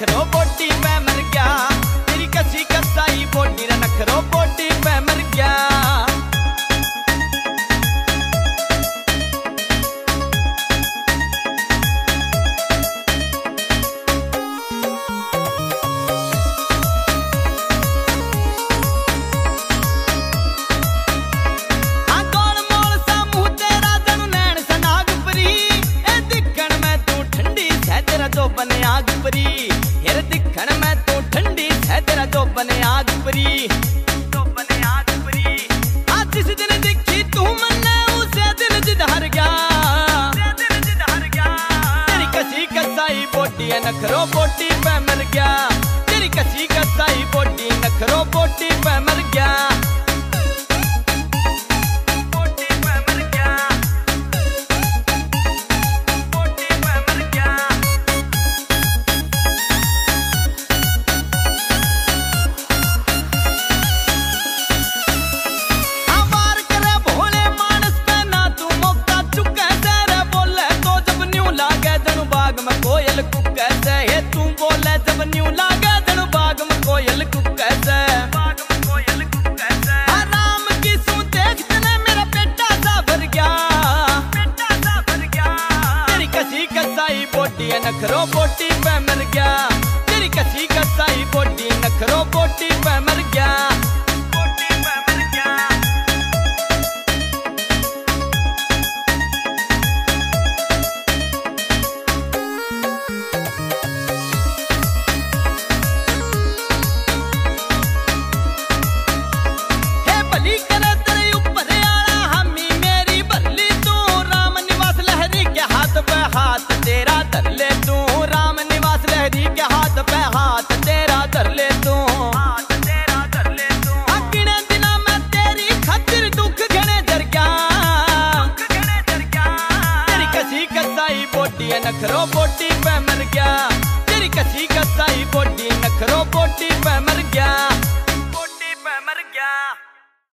नखरो बोटी पे मर गया, तेरी कसी कसाई बोटी रे नखरो बोटी पे मर गया। बने आग परी हेर दिखण में तो ठंडी है तेरा तो बने आग परी, तो बने आग परी। आज जिस दिन दिखी तू मन्ने उसे दिन जिद हर गया, तेरी कसी कसाई बोटी है नखरो बोटी पे मर गया, तेरी कसी कसाई बोटी नखरो बोटी पे मर गया। कोयल कुके से हे तू बोले जब न्यू लागे जन बाग में कोयल कुके से, बाग में कोयल कुके से। आराम की सू देख तने मेरा पेटा सा भर गया, पेटा सा भर गया। तेरी कसी कसाई बोटी है नखरो बोटी पे मर गया, तेरी कसी कसाई बोटी नखरो बोटी पे मर गया। हाथ तेरा धर ले तू राम निवास लहरी के हाथ पे हाथ तेरा धर ले तू, हाथ तेरा धर ले तू। अगने दिना में तेरी खातिर दुख घने जर गया, दुख घने जर गया। तेरी कसी कसाई बोटी है नखरो बोटी पे मर गया, तेरी कसी कसाई बोटी नखरो बोटी पे मर गया।